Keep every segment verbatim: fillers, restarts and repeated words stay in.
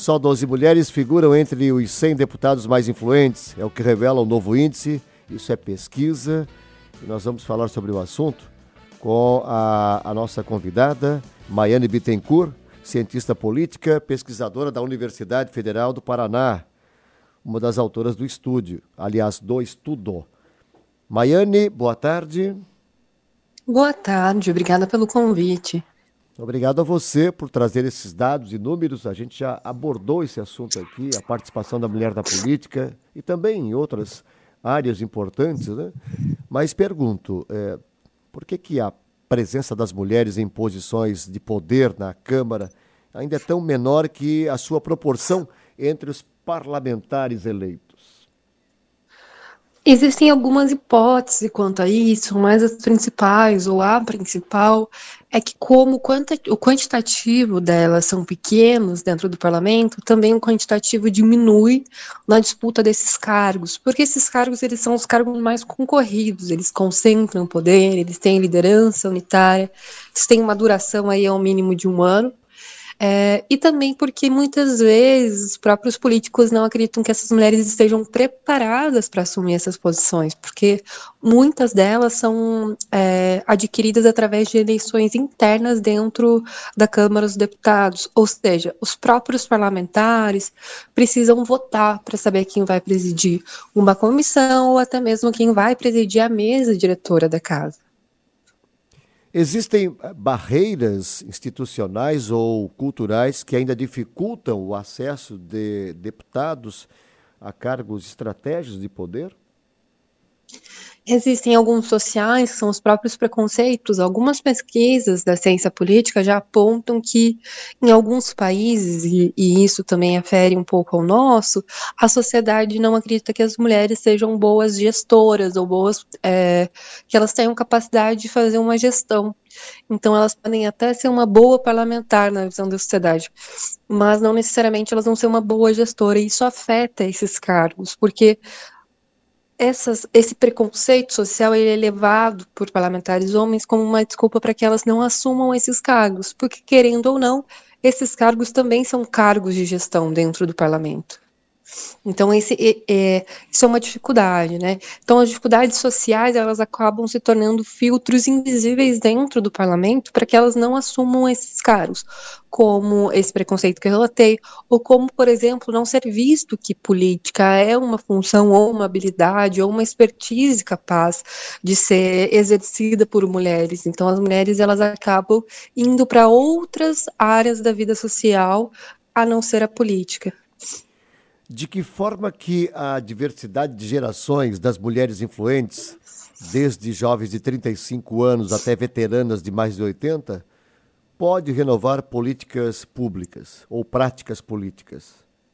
só doze mulheres figuram entre os cem deputados mais influentes. É o que revela o novo índice. Isso é pesquisa. E nós vamos falar sobre o assunto com a, a nossa convidada, Maiane Bittencourt, cientista política, pesquisadora da Universidade Federal do Paraná, uma das autoras do estúdio, aliás, do estudo. Maiane, boa tarde. Boa tarde, obrigada pelo convite. Obrigado a você por trazer esses dados e números. A gente já abordou esse assunto aqui, a participação da mulher na política e também em outras áreas importantes, né? Mas pergunto, é, por que que a presença das mulheres em posições de poder na Câmara ainda é tão menor que a sua proporção entre os parlamentares eleitos? Existem algumas hipóteses quanto a isso, mas as principais, ou a principal, é que como o quanta- o quantitativo delas são pequenos dentro do parlamento, também o quantitativo diminui na disputa desses cargos, porque esses cargos eles são os cargos mais concorridos, eles concentram poder, eles têm liderança unitária, eles têm uma duração aí ao mínimo de um ano. É, e também porque muitas vezes os próprios políticos não acreditam que essas mulheres estejam preparadas para assumir essas posições, porque muitas delas são é, adquiridas através de eleições internas dentro da Câmara dos Deputados, ou seja, os próprios parlamentares precisam votar para saber quem vai presidir uma comissão ou até mesmo quem vai presidir a mesa diretora da casa. Existem barreiras institucionais ou culturais que ainda dificultam o acesso de deputados a cargos estratégicos de poder? Existem alguns sociais, que são os próprios preconceitos. Algumas pesquisas da ciência política já apontam que, em alguns países, e, e isso também afere um pouco ao nosso, a sociedade não acredita que as mulheres sejam boas gestoras ou boas, é, que elas tenham capacidade de fazer uma gestão. Então, elas podem até ser uma boa parlamentar na visão da sociedade, mas não necessariamente elas vão ser uma boa gestora, e isso afeta esses cargos, porque essas, esse preconceito social ele é levado por parlamentares homens como uma desculpa para que elas não assumam esses cargos, porque, querendo ou não, esses cargos também são cargos de gestão dentro do parlamento. Então, esse, é, isso é uma dificuldade, né? Então, as dificuldades sociais, elas acabam se tornando filtros invisíveis dentro do parlamento para que elas não assumam esses cargos, como esse preconceito que eu relatei, ou como, por exemplo, não ser visto que política é uma função ou uma habilidade ou uma expertise capaz de ser exercida por mulheres. Então, as mulheres, elas acabam indo para outras áreas da vida social, a não ser a política. De que forma que a diversidade de gerações das mulheres influentes, desde jovens de trinta e cinco anos até veteranas de mais de oitenta, pode renovar políticas públicas ou práticas políticas?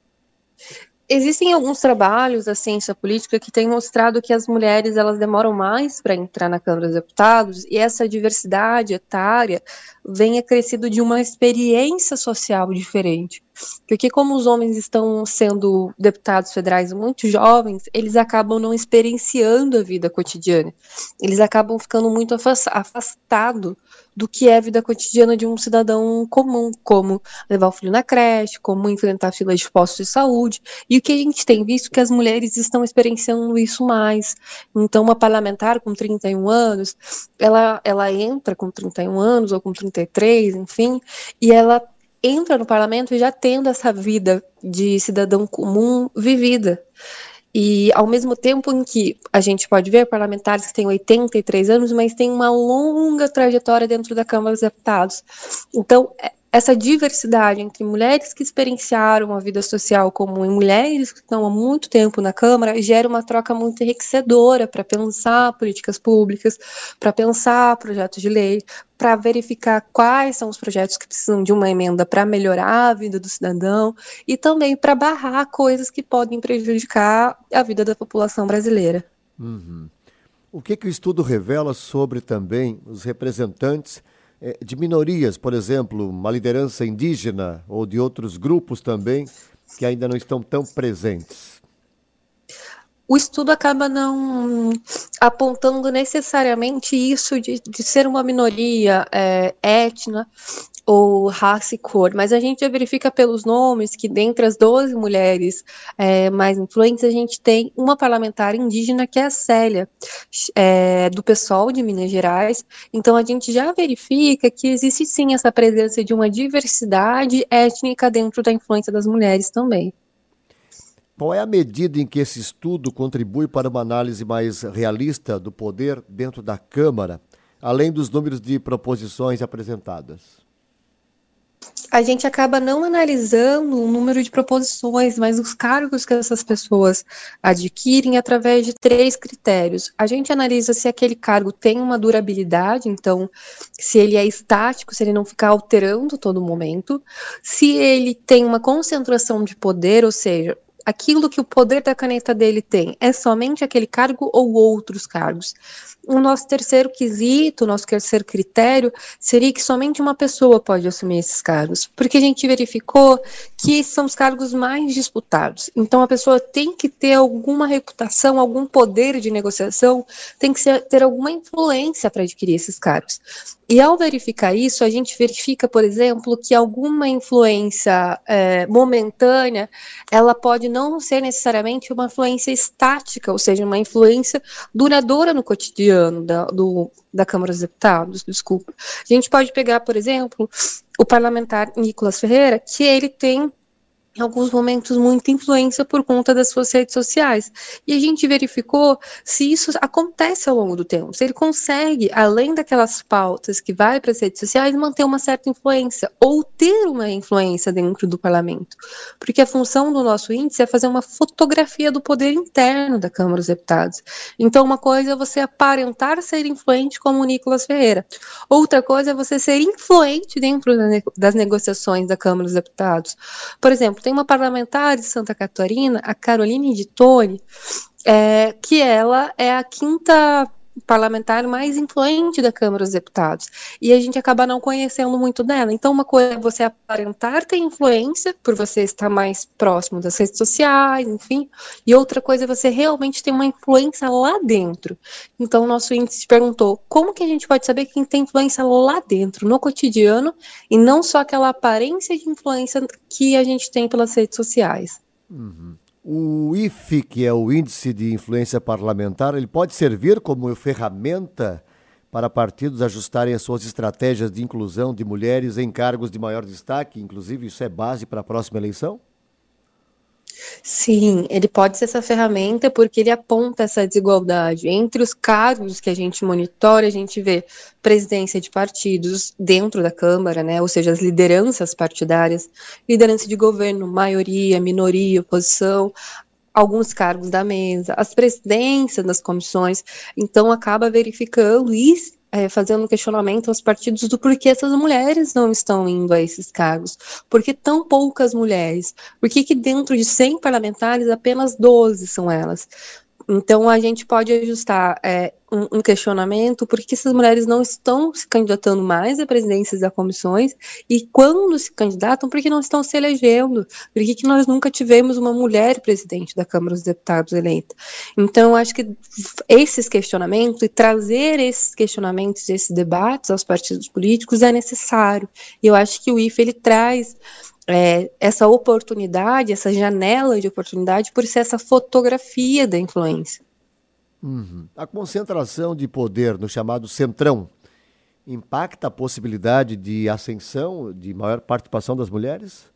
Existem alguns trabalhos da ciência política que têm mostrado que as mulheres elas demoram mais para entrar na Câmara dos Deputados e essa diversidade etária vem acrescido de uma experiência social diferente. Porque como os homens estão sendo deputados federais muito jovens, eles acabam não experienciando a vida cotidiana. Eles acabam ficando muito afastados do que é a vida cotidiana de um cidadão comum, como levar o filho na creche, como enfrentar filas de postos de saúde. E o que a gente tem visto é que as mulheres estão experienciando isso mais. Então, uma parlamentar com trinta e um anos, ela, ela entra com trinta e um anos ou com trinta e três, enfim, e ela entra no parlamento já tendo essa vida de cidadão comum vivida. E ao mesmo tempo em que a gente pode ver parlamentares que têm oitenta e três anos, mas têm uma longa trajetória dentro da Câmara dos Deputados. Então, essa diversidade entre mulheres que experienciaram a vida social comum e mulheres que estão há muito tempo na Câmara gera uma troca muito enriquecedora para pensar políticas públicas, para pensar projetos de lei, para verificar quais são os projetos que precisam de uma emenda para melhorar a vida do cidadão e também para barrar coisas que podem prejudicar a vida da população brasileira. Uhum. O que, que o estudo revela sobre também os representantes de minorias, por exemplo, uma liderança indígena ou de outros grupos também que ainda não estão tão presentes? O estudo acaba não apontando necessariamente isso de, de ser uma minoria é, étnica, ou raça e cor, mas a gente já verifica pelos nomes que dentre as doze mulheres é, mais influentes, a gente tem uma parlamentar indígena que é a Célia, é, do PSOL de Minas Gerais. Então a gente já verifica que existe sim essa presença de uma diversidade étnica dentro da influência das mulheres também. Qual é a medida em que esse estudo contribui para uma análise mais realista do poder dentro da Câmara, além dos números de proposições apresentadas? A gente acaba não analisando o número de proposições, mas os cargos que essas pessoas adquirem através de três critérios. A gente analisa se aquele cargo tem uma durabilidade, então, se ele é estático, se ele não ficar alterando todo momento, se ele tem uma concentração de poder, ou seja, aquilo que o poder da caneta dele tem é somente aquele cargo ou outros cargos. O nosso terceiro quesito, o nosso terceiro critério, seria que somente uma pessoa pode assumir esses cargos, porque a gente verificou que são os cargos mais disputados. Então, a pessoa tem que ter alguma reputação, algum poder de negociação, tem que ser, ter alguma influência para adquirir esses cargos. E ao verificar isso, a gente verifica, por exemplo, que alguma influência é, momentânea, ela pode não ser necessariamente uma influência estática, ou seja, uma influência duradoura no cotidiano da, do, da Câmara dos Deputados, desculpa. A gente pode pegar, por exemplo, o parlamentar Nicolas Ferreira, que ele tem em alguns momentos, muita influência por conta das suas redes sociais. E a gente verificou se isso acontece ao longo do tempo, se ele consegue, além daquelas pautas que vai para as redes sociais, manter uma certa influência, ou ter uma influência dentro do parlamento. Porque a função do nosso índice é fazer uma fotografia do poder interno da Câmara dos Deputados. Então, uma coisa é você aparentar ser influente como o Nicolas Ferreira. Outra coisa é você ser influente dentro das negociações da Câmara dos Deputados. Por exemplo, tem uma parlamentar de Santa Catarina, a Caroline de Tone, é, que ela é a quinta parlamentar mais influente da Câmara dos Deputados. E a gente acaba não conhecendo muito dela. Então, uma coisa é você aparentar ter influência, por você estar mais próximo das redes sociais, enfim. E outra coisa é você realmente ter uma influência lá dentro. Então, o nosso índice perguntou como que a gente pode saber quem tem influência lá dentro, no cotidiano, e não só aquela aparência de influência que a gente tem pelas redes sociais. Uhum. O I F E, que é o Índice de Influência Parlamentar, ele pode servir como ferramenta para partidos ajustarem as suas estratégias de inclusão de mulheres em cargos de maior destaque? Inclusive, isso é base para a próxima eleição? Sim, ele pode ser essa ferramenta porque ele aponta essa desigualdade. Entre os cargos que a gente monitora, a gente vê presidência de partidos dentro da Câmara, né? Ou seja, as lideranças partidárias, liderança de governo, maioria, minoria, oposição, alguns cargos da mesa, as presidências das comissões. Então, acaba verificando isso. É, fazendo um questionamento aos partidos do porquê essas mulheres não estão indo a esses cargos. Por que tão poucas mulheres? Por que, que dentro de cem parlamentares, apenas doze são elas? Então, a gente pode ajustar é, um, um questionamento por que essas mulheres não estão se candidatando mais a presidências das comissões e quando se candidatam, por que não estão se elegendo? Por que, que nós nunca tivemos uma mulher presidente da Câmara dos Deputados eleita? Então, acho que esses questionamentos e trazer esses questionamentos, esses debates aos partidos políticos é necessário. E eu acho que o I F E, ele traz É, essa oportunidade, essa janela de oportunidade por ser essa fotografia da influência. Uhum. A concentração de poder no chamado centrão impacta a possibilidade de ascensão, de maior participação das mulheres?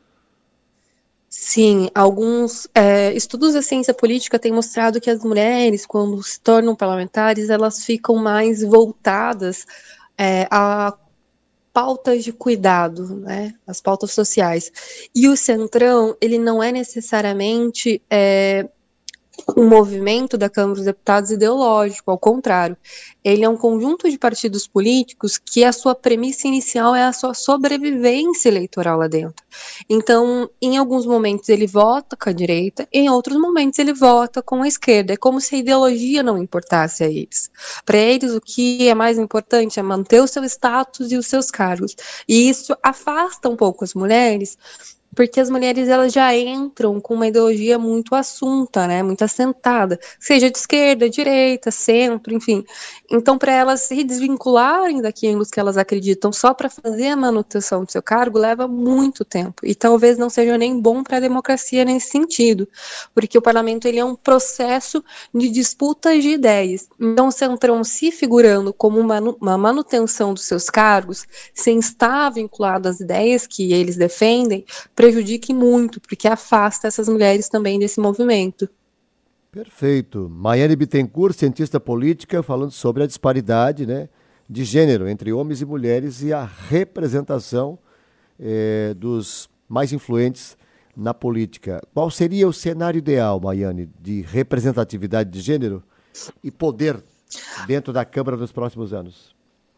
Sim, alguns é, estudos da ciência política têm mostrado que as mulheres, quando se tornam parlamentares, elas ficam mais voltadas é, a pautas de cuidado, né, as pautas sociais. E o Centrão, ele não é necessariamente é, um movimento da Câmara dos Deputados ideológico, ao contrário. Ele é um conjunto de partidos políticos que a sua premissa inicial é a sua sobrevivência eleitoral lá dentro. Então, em alguns momentos ele vota com a direita, em outros momentos ele vota com a esquerda. É como se a ideologia não importasse a eles. Para eles, o que é mais importante é manter o seu status e os seus cargos. E isso afasta um pouco as mulheres porque as mulheres elas já entram com uma ideologia muito assunta, né, muito assentada, seja de esquerda, direita, centro, enfim. Então, para elas se desvincularem daquilo que elas acreditam só para fazer a manutenção do seu cargo, leva muito tempo. E talvez não seja nem bom para a democracia nesse sentido, porque o parlamento ele é um processo de disputas de ideias. Então, o Centrão se figurando como uma, uma manutenção dos seus cargos, sem estar vinculado às ideias que eles defendem, prejudique muito, porque afasta essas mulheres também desse movimento. Perfeito. Maiane Bittencourt, cientista política, falando sobre a disparidade, né, de gênero entre homens e mulheres e a representação eh, dos mais influentes na política. Qual seria o cenário ideal, Maiane, de representatividade de gênero e poder dentro da Câmara nos próximos anos?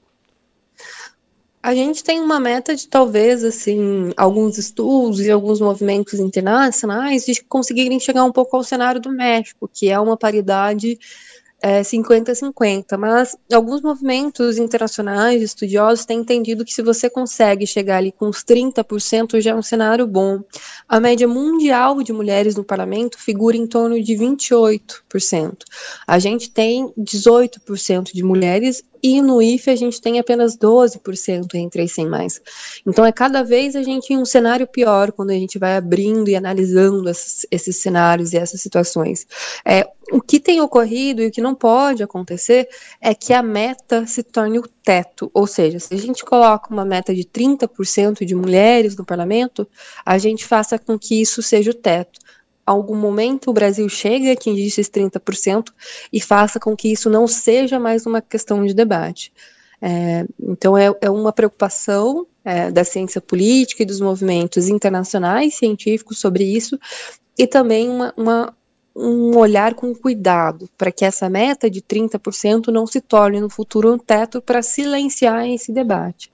A gente tem uma meta de talvez, assim, alguns estudos e alguns movimentos internacionais de conseguirem chegar um pouco ao cenário do México, que é uma paridade é, cinquenta a cinquenta, mas alguns movimentos internacionais, estudiosos, têm entendido que se você consegue chegar ali com uns trinta por cento já é um cenário bom. A média mundial de mulheres no parlamento figura em torno de vinte e oito por cento. A gente tem dezoito por cento de mulheres e no I F E a gente tem apenas doze por cento entre as cem mais. Então é cada vez a gente em um cenário pior quando a gente vai abrindo e analisando esses, esses cenários e essas situações. É, o que tem ocorrido e o que não pode acontecer é que a meta se torne o teto, ou seja, se a gente coloca uma meta de trinta por cento de mulheres no parlamento, a gente faça com que isso seja o teto. Algum momento o Brasil chegue a atingir esses trinta por cento e faça com que isso não seja mais uma questão de debate. É, então é, é uma preocupação é, da ciência política e dos movimentos internacionais científicos sobre isso, e também uma, uma, um olhar com cuidado para que essa meta de trinta por cento não se torne no futuro um teto para silenciar esse debate.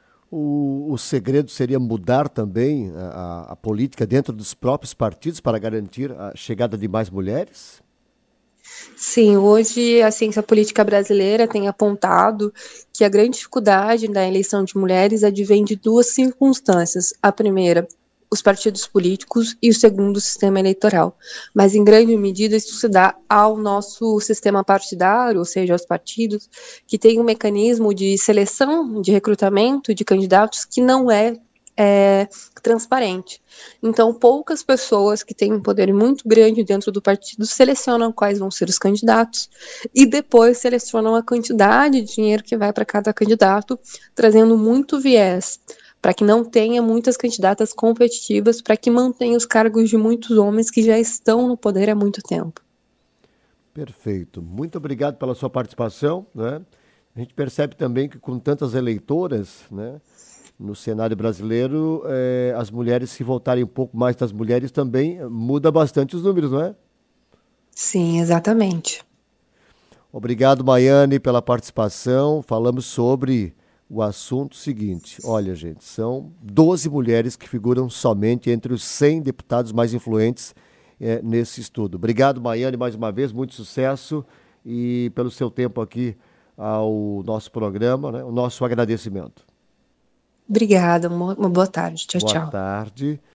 O, o segredo seria mudar também a, a política dentro dos próprios partidos para garantir a chegada de mais mulheres? Sim, hoje a ciência política brasileira tem apontado que a grande dificuldade da eleição de mulheres advém de duas circunstâncias. A primeira, os partidos políticos, e o segundo, o sistema eleitoral. Mas, em grande medida, isso se dá ao nosso sistema partidário, ou seja, aos partidos, que tem um mecanismo de seleção, de recrutamento de candidatos que não é, é transparente. Então, poucas pessoas que têm um poder muito grande dentro do partido selecionam quais vão ser os candidatos e depois selecionam a quantidade de dinheiro que vai para cada candidato, trazendo muito viés, para que não tenha muitas candidatas competitivas, para que mantenha os cargos de muitos homens que já estão no poder há muito tempo. Perfeito. Muito obrigado pela sua participação, né? A gente percebe também que com tantas eleitoras, né, no cenário brasileiro, eh, as mulheres, se voltarem um pouco mais das mulheres, também muda bastante os números, não é? Sim, exatamente. Obrigado, Maiane, pela participação. Falamos sobre o assunto seguinte. Olha, gente, são doze mulheres que figuram somente entre os cem deputados mais influentes eh, nesse estudo. Obrigado, Maiane, mais uma vez, muito sucesso e pelo seu tempo aqui ao nosso programa, né? O nosso agradecimento. Obrigada, uma boa tarde. Tchau, Boa tchau. tarde.